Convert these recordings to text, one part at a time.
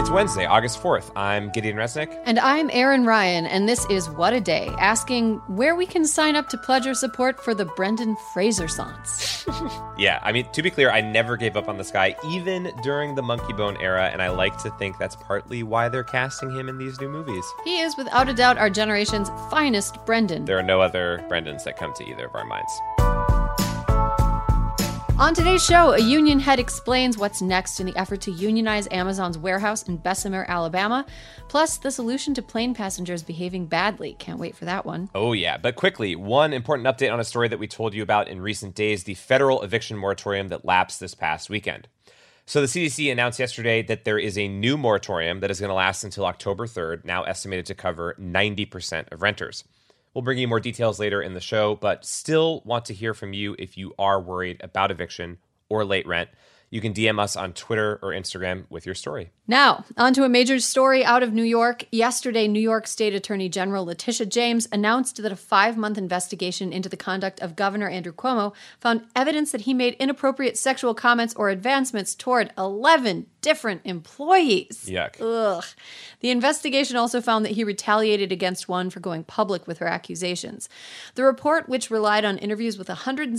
It's Wednesday, August 4th. I'm Gideon Resnick. And I'm Aaron Ryan, and this is What a Day, asking where we can sign up to pledge our support for the Brendan Fraser-sance. Yeah, I mean, to be clear, I never gave up on this guy, even during the Monkey Bone era, and I like to think that's partly why they're casting him in these new movies. He is, without a doubt, our generation's finest Brendan. There are no other Brendans that come to either of our minds. On today's show, a union head explains what's next in the effort to unionize Amazon's warehouse in Bessemer, Alabama, plus the solution to plane passengers behaving badly. Can't wait for that one. Oh yeah, but quickly, one important update on a story that we told you about in recent days, the federal eviction moratorium that lapsed this past weekend. So the CDC announced yesterday that there is a new moratorium that is going to last until October 3rd, now estimated to cover 90% of renters. We'll bring you more details later in the show, but still want to hear from you if you are worried about eviction or late rent. You can DM us on Twitter or Instagram with your story. Now, on to a major story out of New York. Yesterday, New York State Attorney General Letitia James announced that a 5-month investigation into the conduct of Governor Andrew Cuomo found evidence that he made inappropriate sexual comments or advancements toward 11 different employees. Yuck. Ugh. The investigation also found that he retaliated against one for going public with her accusations. The report, which relied on interviews with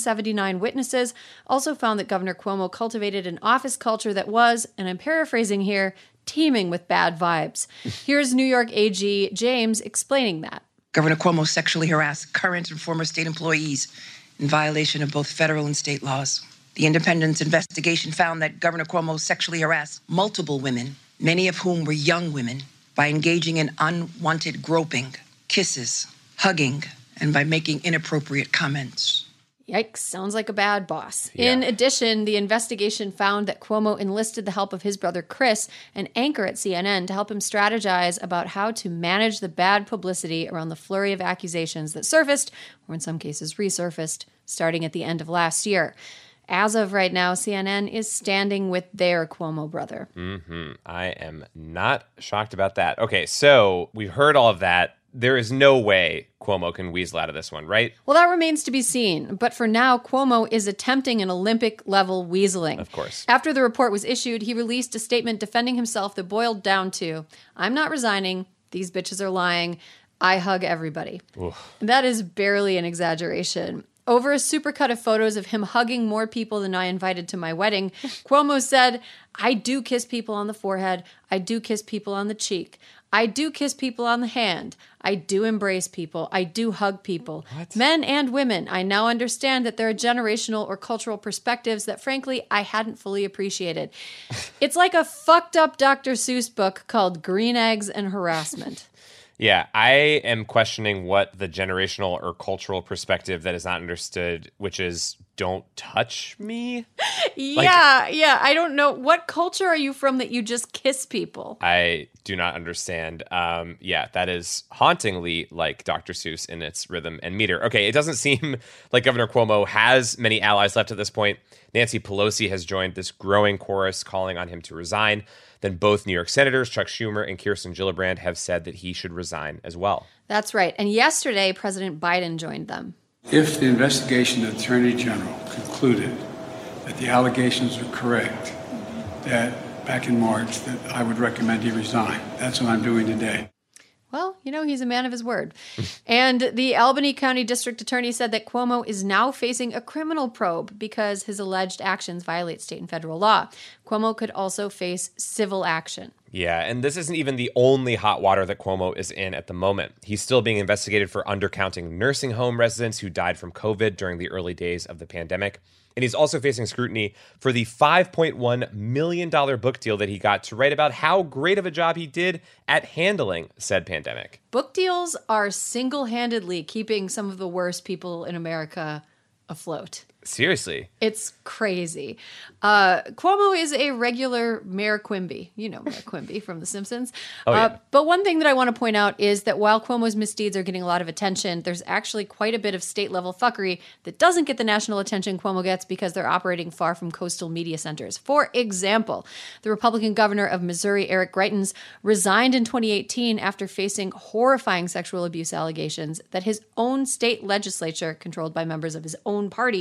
179 witnesses, also found that Governor Cuomo cultivated an office culture that was, and I'm paraphrasing here, teeming with bad vibes. Here's New York AG James explaining that. Governor Cuomo sexually harassed current and former state employees in violation of both federal and state laws. The Independent's investigation found that Governor Cuomo sexually harassed multiple women, many of whom were young women, by engaging in unwanted groping, kisses, hugging, and by making inappropriate comments. Yikes, sounds like a bad boss. Yeah. In addition, the investigation found that Cuomo enlisted the help of his brother Chris, an anchor at CNN, to help him strategize about how to manage the bad publicity around the flurry of accusations that surfaced, or in some cases resurfaced, starting at the end of last year. As of right now, CNN is standing with their Cuomo brother. I am not shocked about that. Okay, so we've heard all of that. There is no way Cuomo can weasel out of this one, right? Well, that remains to be seen. But for now, Cuomo is attempting an Olympic-level weaseling. Of course. After the report was issued, he released a statement defending himself that boiled down to, "I'm not resigning. These bitches are lying. I hug everybody." Oof. That is barely an exaggeration. Over a supercut of photos of him hugging more people than I invited to my wedding, Cuomo said, "I do kiss people on the forehead. I do kiss people on the cheek. I do kiss people on the hand. I do embrace people. I do hug people. What? Men and women. I now understand that there are generational or cultural perspectives that, frankly, I hadn't fully appreciated." It's like a fucked up Dr. Seuss book called Green Eggs and Harassment. Yeah, I am questioning what the generational or cultural perspective that is not understood, which is don't touch me. Yeah. I don't know. What culture are you from that you just kiss people? I do not understand. Yeah, that is hauntingly like Dr. Seuss in its rhythm and meter. Okay, it doesn't seem like Governor Cuomo has many allies left at this point. Nancy Pelosi has joined this growing chorus calling on him to resign. Then both New York Senators, Chuck Schumer and Kirsten Gillibrand, have said that he should resign as well. That's right. And yesterday, President Biden joined them. If the investigation Attorney General concluded that the allegations are correct, that back in March, that I would recommend he resign. That's what I'm doing today. Well, he's a man of his word. And the Albany County District Attorney said that Cuomo is now facing a criminal probe because his alleged actions violate state and federal law. Cuomo could also face civil action. Yeah, and this isn't even the only hot water that Cuomo is in at the moment. He's still being investigated for undercounting nursing home residents who died from COVID during the early days of the pandemic. And he's also facing scrutiny for the $5.1 million book deal that he got to write about how great of a job he did at handling said pandemic. Book deals are single-handedly keeping some of the worst people in America afloat. Seriously. It's crazy. Cuomo is a regular Mayor Quimby. You know Mayor Quimby from The Simpsons. Oh, yeah. But one thing that I want to point out is that while Cuomo's misdeeds are getting a lot of attention, there's actually quite a bit of state-level fuckery that doesn't get the national attention Cuomo gets because they're operating far from coastal media centers. For example, the Republican governor of Missouri, Eric Greitens, resigned in 2018 after facing horrifying sexual abuse allegations that his own state legislature, controlled by members of his own party,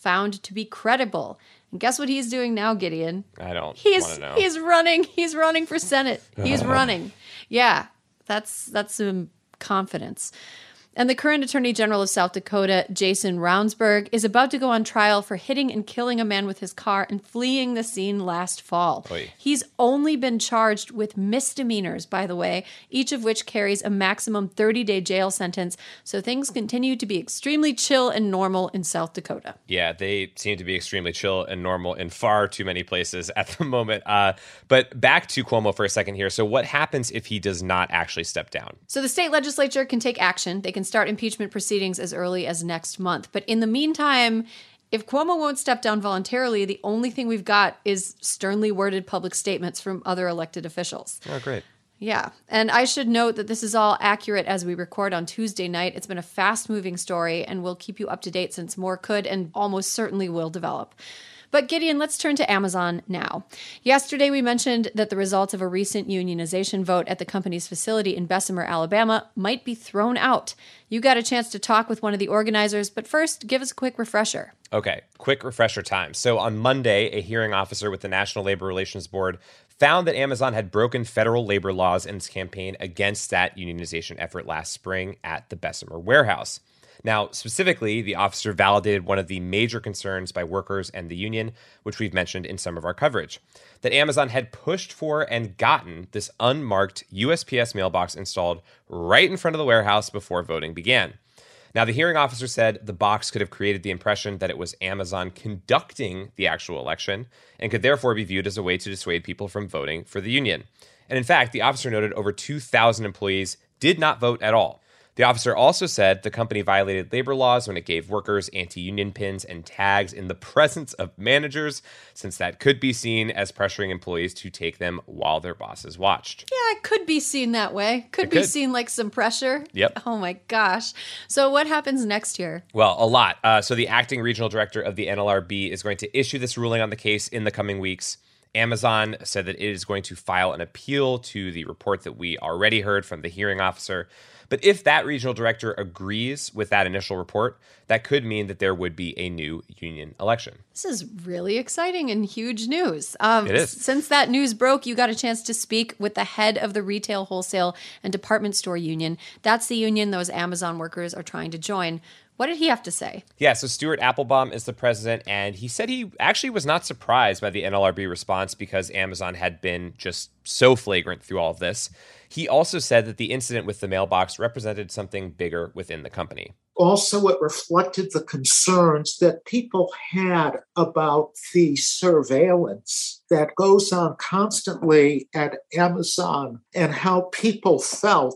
found to be credible. And guess what he's doing now, Gideon? I don't want to know. He's running. He's running for Senate. He's running. Yeah, that's some confidence. And the current Attorney General of South Dakota, Jason Ravnsborg, is about to go on trial for hitting and killing a man with his car and fleeing the scene last fall. Oy. He's only been charged with misdemeanors, by the way, each of which carries a maximum 30-day jail sentence. So things continue to be extremely chill and normal in South Dakota. Yeah, they seem to be extremely chill and normal in far too many places at the moment. But back to Cuomo for a second here. So what happens if he does not actually step down? So the state legislature can take action. They can start impeachment proceedings as early as next month. But in the meantime, if Cuomo won't step down voluntarily, the only thing we've got is sternly worded public statements from other elected officials. Oh, great. Yeah. And I should note that this is all accurate as we record on Tuesday night. It's been a fast-moving story, and we'll keep you up to date since more could and almost certainly will develop. But Gideon, let's turn to Amazon now. Yesterday, we mentioned that the results of a recent unionization vote at the company's facility in Bessemer, Alabama, might be thrown out. You got a chance to talk with one of the organizers, but first, give us a quick refresher. Okay, quick refresher time. So on Monday, a hearing officer with the National Labor Relations Board found that Amazon had broken federal labor laws in its campaign against that unionization effort last spring at the Bessemer warehouse. Now, specifically, the officer validated one of the major concerns by workers and the union, which we've mentioned in some of our coverage, that Amazon had pushed for and gotten this unmarked USPS mailbox installed right in front of the warehouse before voting began. Now, the hearing officer said the box could have created the impression that it was Amazon conducting the actual election and could therefore be viewed as a way to dissuade people from voting for the union. And in fact, the officer noted over 2,000 employees did not vote at all. The officer also said the company violated labor laws when it gave workers anti-union pins and tags in the presence of managers, since that could be seen as pressuring employees to take them while their bosses watched. Yeah, it could be seen that way. Could be seen like some pressure. Yep. Oh my gosh. So what happens next here? Well, a lot. So the acting regional director of the NLRB is going to issue this ruling on the case in the coming weeks. Amazon said that it is going to file an appeal to the report that we already heard from the hearing officer. But if that regional director agrees with that initial report, that could mean that there would be a new union election. This is really exciting and huge news. It is. Since that news broke, you got a chance to speak with the head of the Retail, Wholesale, and Department Store Union. That's the union those Amazon workers are trying to join. What did he have to say? Yeah, so Stuart Applebaum is the president, and he said he actually was not surprised by the NLRB response because Amazon had been just so flagrant through all of this. He also said that the incident with the mailbox represented something bigger within the company. Also, it reflected the concerns that people had about the surveillance that goes on constantly at Amazon and how people felt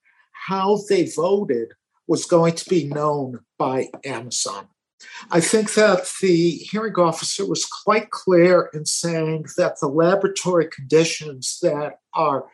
how they voted was going to be known by Amazon. I think that the hearing officer was quite clear in saying that the laboratory conditions that are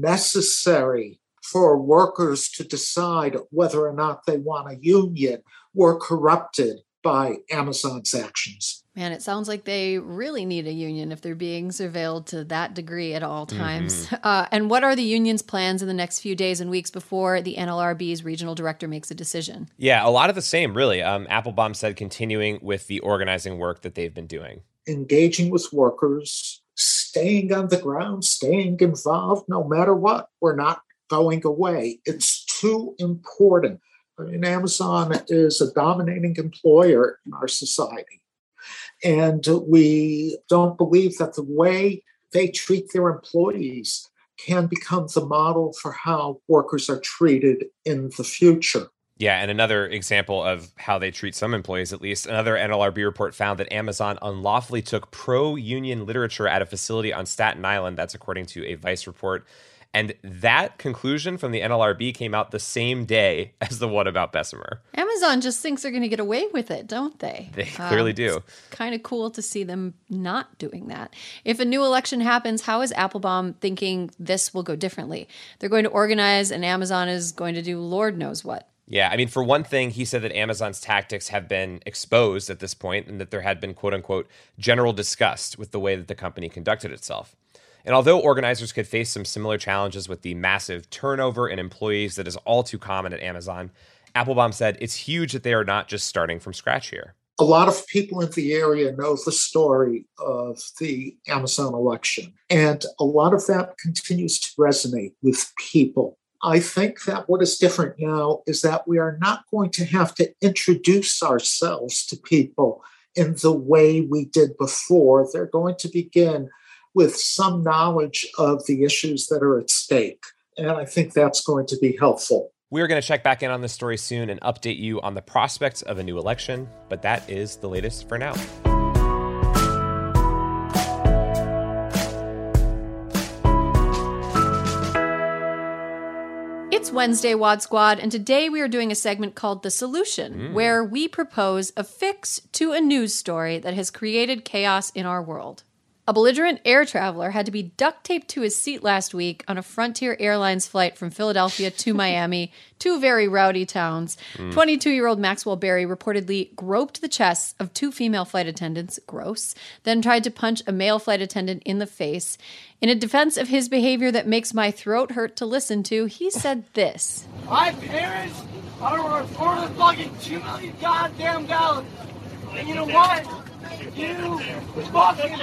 necessary for workers to decide whether or not they want a union were corrupted by Amazon's actions. Man, it sounds like they really need a union if they're being surveilled to that degree at all times. And what are the union's plans in the next few days and weeks before the NLRB's regional director makes a decision? Yeah, a lot of the same, really. Applebaum said continuing with the organizing work that they've been doing. Engaging with workers, staying on the ground, staying involved, no matter what. We're not going away. It's too important. I mean, Amazon is a dominating employer in our society. And we don't believe that the way they treat their employees can become the model for how workers are treated in the future. Yeah, and another example of how they treat some employees, at least, another NLRB report found that Amazon unlawfully took pro-union literature at a facility on Staten Island. That's according to a Vice report. And that conclusion from the NLRB came out the same day as the one about Bessemer. Amazon just thinks they're going to get away with it, don't they? They clearly do. It's kind of cool to see them not doing that. If a new election happens, how is Applebaum thinking this will go differently? They're going to organize and Amazon is going to do Lord knows what. Yeah, I mean, for one thing, he said that Amazon's tactics have been exposed at this point and that there had been, quote unquote, general disgust with the way that the company conducted itself. And although organizers could face some similar challenges with the massive turnover in employees that is all too common at Amazon, Applebaum said it's huge that they are not just starting from scratch here. A lot of people in the area know the story of the Amazon election, and a lot of that continues to resonate with people. I think that what is different now is that we are not going to have to introduce ourselves to people in the way we did before. They're going to begin with some knowledge of the issues that are at stake. And I think that's going to be helpful. We're going to check back in on this story soon and update you on the prospects of a new election, but that is the latest for now. It's Wednesday, Wad Squad, and today we are doing a segment called The Solution, where we propose a fix to a news story that has created chaos in our world. A belligerent air traveler had to be duct taped to his seat last week on a Frontier Airlines flight from Philadelphia to Miami, two very rowdy towns. 22-year-old Maxwell Berry reportedly groped the chests of two female flight attendants, gross, then tried to punch a male flight attendant in the face. In a defense of his behavior that makes my throat hurt to listen to, he said this. My parents are worth more than fucking $2 million goddamn dollars. And you know what? You fucking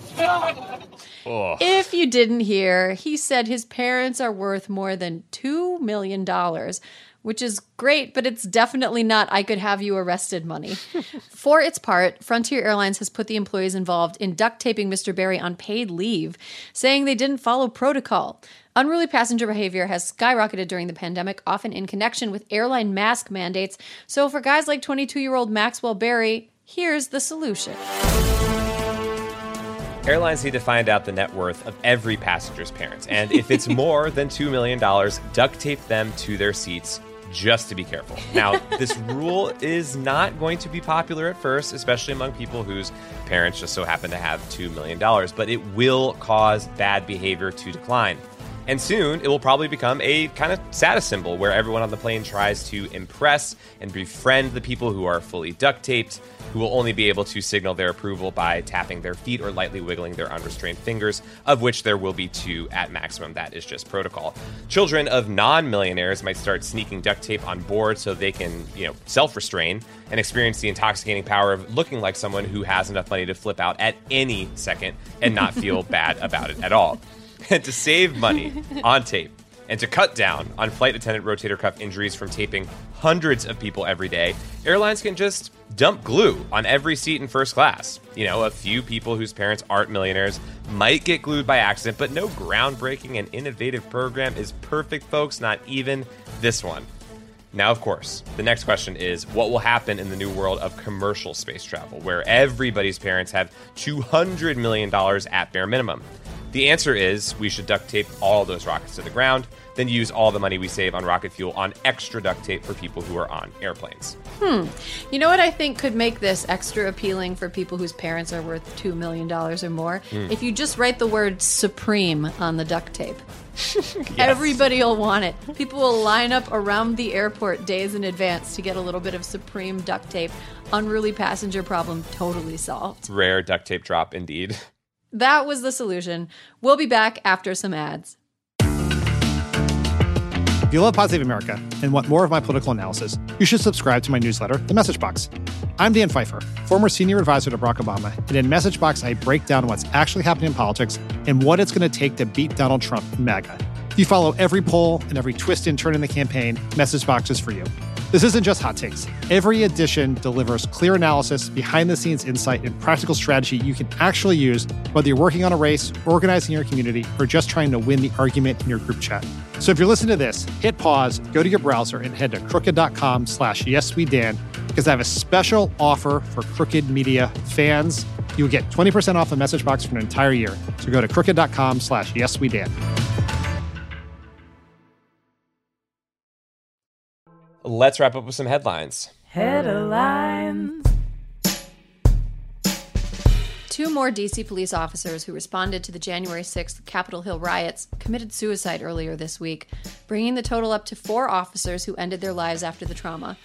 If you didn't hear, he said his parents are worth more than $2 million, which is great, but it's definitely not I could have you arrested money. For its part, Frontier Airlines has put the employees involved in duct taping Mr. Berry on paid leave, saying they didn't follow protocol. Unruly passenger behavior has skyrocketed during the pandemic, often in connection with airline mask mandates. So for guys like 22-year-old Maxwell Berry, here's the solution. Airlines need to find out the net worth of every passenger's parents. And if it's more than $2 million, duct tape them to their seats just to be careful. Now, this rule is not going to be popular at first, especially among people whose parents just so happen to have $2 million, but it will cause bad behavior to decline. And soon, it will probably become a kind of status symbol where everyone on the plane tries to impress and befriend the people who are fully duct taped, who will only be able to signal their approval by tapping their feet or lightly wiggling their unrestrained fingers, of which there will be 2 at maximum. That is just protocol. Children of non-millionaires might start sneaking duct tape on board so they can, self-restrain and experience the intoxicating power of looking like someone who has enough money to flip out at any second and not feel bad about it at all. And to save money on tape and to cut down on flight attendant rotator cuff injuries from taping hundreds of people every day, airlines can just dump glue on every seat in first class. A few people whose parents aren't millionaires might get glued by accident, but no groundbreaking and innovative program is perfect, folks, not even this one. Now, of course, the next question is, what will happen in the new world of commercial space travel, where everybody's parents have $200 million at bare minimum? The answer is we should duct tape all those rockets to the ground, then use all the money we save on rocket fuel on extra duct tape for people who are on airplanes. You know what I think could make this extra appealing for people whose parents are worth $2 million or more? If you just write the word Supreme on the duct tape. Yes. Everybody will want it. People will line up around the airport days in advance to get a little bit of Supreme duct tape. Unruly passenger problem totally solved. Rare duct tape drop indeed. That was the solution. We'll be back after some ads. If you love Pod Save America and want more of my political analysis, you should subscribe to my newsletter, The Message Box. I'm Dan Pfeiffer, former senior advisor to Barack Obama, and in Message Box, I break down what's actually happening in politics and what it's going to take to beat Donald Trump and MAGA. If you follow every poll and every twist and turn in the campaign, Message Box is for you. This isn't just hot takes. Every edition delivers clear analysis, behind-the-scenes insight, and practical strategy you can actually use, whether you're working on a race, organizing your community, or just trying to win the argument in your group chat. So if you're listening to this, hit pause, go to your browser, and head to crooked.com/yeswedan, because I have a special offer for Crooked Media fans. You'll get 20% off a Message Box for an entire year. So go to crooked.com/yeswedan. Let's wrap up with some headlines. Headlines. 2 more D.C. police officers who responded to the January 6th Capitol Hill riots committed suicide earlier this week, bringing the total up to 4 officers who ended their lives after the trauma.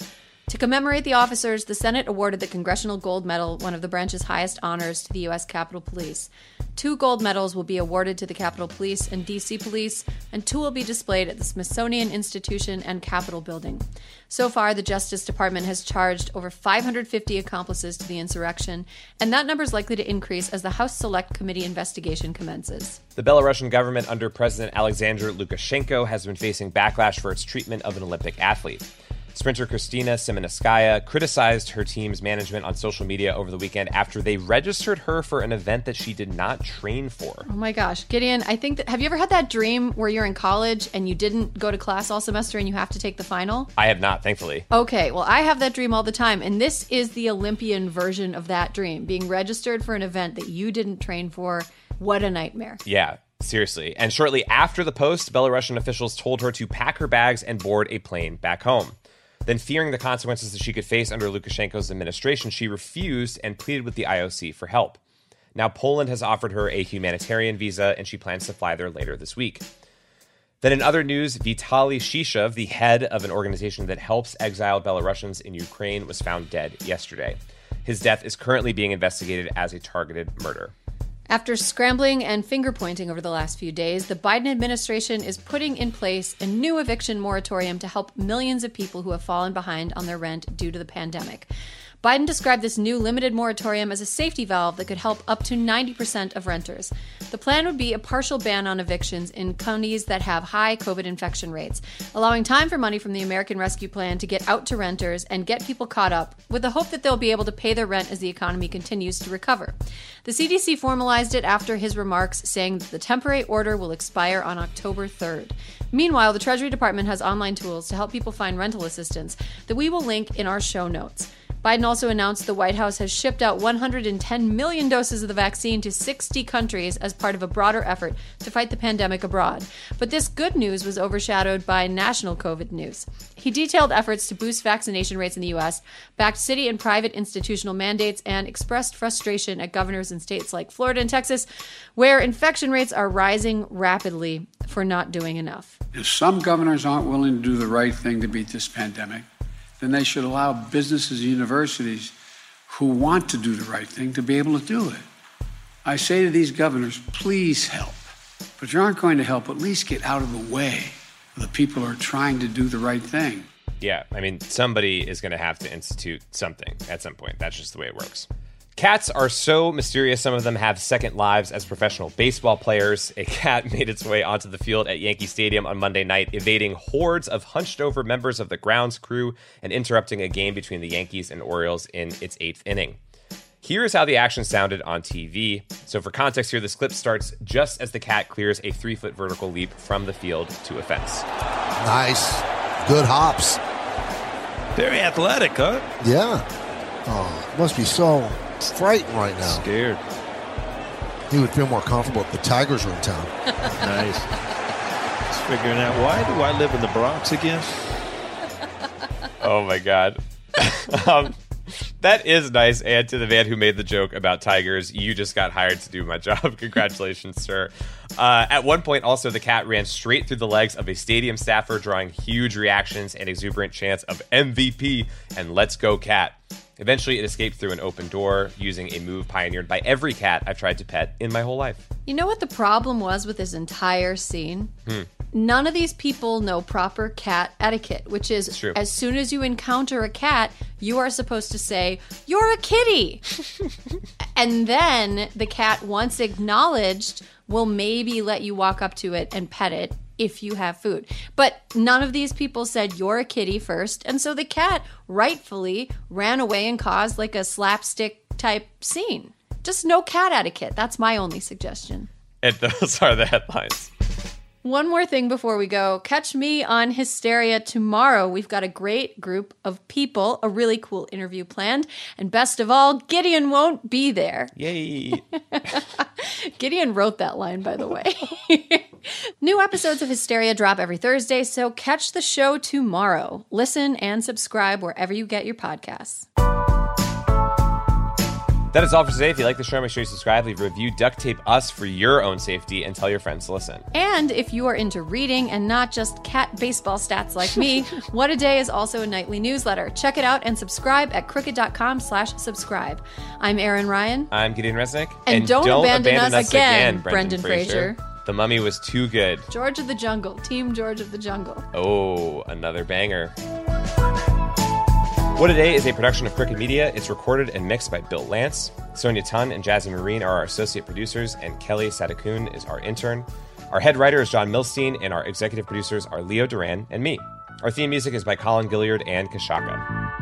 To commemorate the officers, the Senate awarded the Congressional Gold Medal, one of the branch's highest honors, to the U.S. Capitol Police. 2 gold medals will be awarded to the Capitol Police and D.C. Police, and 2 will be displayed at the Smithsonian Institution and Capitol Building. So far, the Justice Department has charged over 550 accomplices to the insurrection, and that number is likely to increase as the House Select Committee investigation commences. The Belarusian government under President Alexander Lukashenko has been facing backlash for its treatment of an Olympic athlete. Sprinter Kristina Simonskaya criticized her team's management on social media over the weekend after they registered her for an event that she did not train for. Oh my gosh, Gideon, I think have you ever had that dream where you're in college and you didn't go to class all semester and you have to take the final? I have not, thankfully. Okay, well, I have that dream all the time, and this is the Olympian version of that dream, being registered for an event that you didn't train for. What a nightmare. Yeah. Seriously. And shortly after the post, Belarusian officials told her to pack her bags and board a plane back home. Then, fearing the consequences that she could face under Lukashenko's administration, she refused and pleaded with the IOC for help. Now, Poland has offered her a humanitarian visa, and she plans to fly there later this week. Then in other news, Vitaly Shishov, the head of an organization that helps exiled Belarusians in Ukraine, was found dead yesterday. His death is currently being investigated as a targeted murder. After scrambling and finger-pointing over the last few days, the Biden administration is putting in place a new eviction moratorium to help millions of people who have fallen behind on their rent due to the pandemic. Biden described this new limited moratorium as a safety valve that could help up to 90% of renters. The plan would be a partial ban on evictions in counties that have high COVID infection rates, allowing time for money from the American Rescue Plan to get out to renters and get people caught up, with the hope that they'll be able to pay their rent as the economy continues to recover. The CDC formalized it after his remarks, saying that the temporary order will expire on October 3rd. Meanwhile, the Treasury Department has online tools to help people find rental assistance that we will link in our show notes. Biden also announced the White House has shipped out 110 million doses of the vaccine to 60 countries as part of a broader effort to fight the pandemic abroad. But this good news was overshadowed by national COVID news. He detailed efforts to boost vaccination rates in the U.S., backed city and private institutional mandates, and expressed frustration at governors in states like Florida and Texas, where infection rates are rising rapidly, for not doing enough. If some governors aren't willing to do the right thing to beat this pandemic, then they should allow businesses and universities who want to do the right thing to be able to do it. I say to these governors, please help. But if you aren't going to help, at least get out of the way of the people who are trying to do the right thing. Yeah, I mean, somebody is going to have to institute something at some point. That's just the way it works. Cats are so mysterious, some of them have second lives as professional baseball players. A cat made its way onto the field at Yankee Stadium on Monday night, evading hordes of hunched-over members of the grounds crew and interrupting a game between the Yankees and Orioles in its 8th inning. Here's how the action sounded on TV. So for context here, this clip starts just as the cat clears a 3-foot vertical leap from the field to a fence. Nice. Good hops. Very athletic, huh? Yeah. Oh, must be so frightened right now. Scared. He would feel more comfortable if the Tigers were in town. Nice. Just figuring out, why do I live in the Bronx again? Oh my God. That is nice. And to the man who made the joke about tigers, you just got hired to do my job. Congratulations, sir. At one point, also, the cat ran straight through the legs of a stadium staffer, drawing huge reactions and exuberant chants of MVP and let's go cat. Eventually, it escaped through an open door using a move pioneered by every cat I've tried to pet in my whole life. You know what the problem was with this entire scene? None of these people know proper cat etiquette, which is as soon as you encounter a cat, you are supposed to say, "You're a kitty." And then the cat, once acknowledged, will maybe let you walk up to it and pet it if you have food. But none of these people said, "You're a kitty" first. And so the cat rightfully ran away and caused like a slapstick type scene. Just no cat etiquette. That's my only suggestion. And those are the headlines. One more thing before we go. Catch me on Hysteria tomorrow. We've got a great group of people, a really cool interview planned. And best of all, Gideon won't be there. Yay. Gideon wrote that line, by the way. New episodes of Hysteria drop every Thursday, so catch the show tomorrow. Listen and subscribe wherever you get your podcasts. That is all for today. If you like the show, make sure you subscribe, leave a review, duct tape us for your own safety, and tell your friends to listen. And if you are into reading and not just cat baseball stats like me, What a Day is also a nightly newsletter. Check it out and subscribe at crooked.com/subscribe. I'm Erin Ryan. I'm Gideon Resnick. And don't abandon us again, Brendan Fraser. The Mummy was too good. George of the Jungle. Team George of the Jungle. Oh, another banger. What a Day is a production of Crooked Media. It's recorded and mixed by Bill Lance. Sonia Tun and Jasmine Marine are our associate producers, and Kelly Sadakun is our intern. Our head writer is John Milstein, and our executive producers are Leo Duran and me. Our theme music is by Colin Gilliard and Kashaka.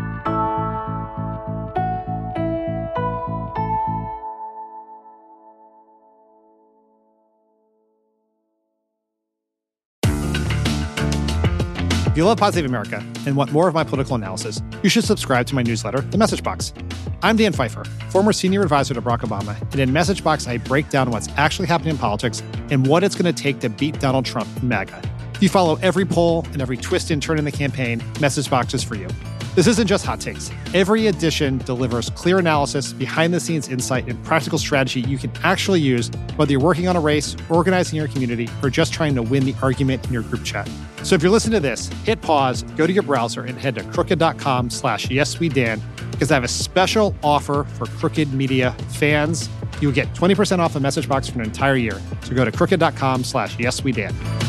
If you love Pod Save America and want more of my political analysis, you should subscribe to my newsletter, The Message Box. I'm Dan Pfeiffer, former senior advisor to Barack Obama, and in Message Box, I break down what's actually happening in politics and what it's going to take to beat Donald Trump and MAGA. If you follow every poll and every twist and turn in the campaign, Message Box is for you. This isn't just hot takes. Every edition delivers clear analysis, behind-the-scenes insight, and practical strategy you can actually use, whether you're working on a race, organizing your community, or just trying to win the argument in your group chat. So if you're listening to this, hit pause, go to your browser, and head to crooked.com/yeswedan, because I have a special offer for Crooked Media fans. You'll get 20% off a Message Box for an entire year. So go to crooked.com/yeswedan.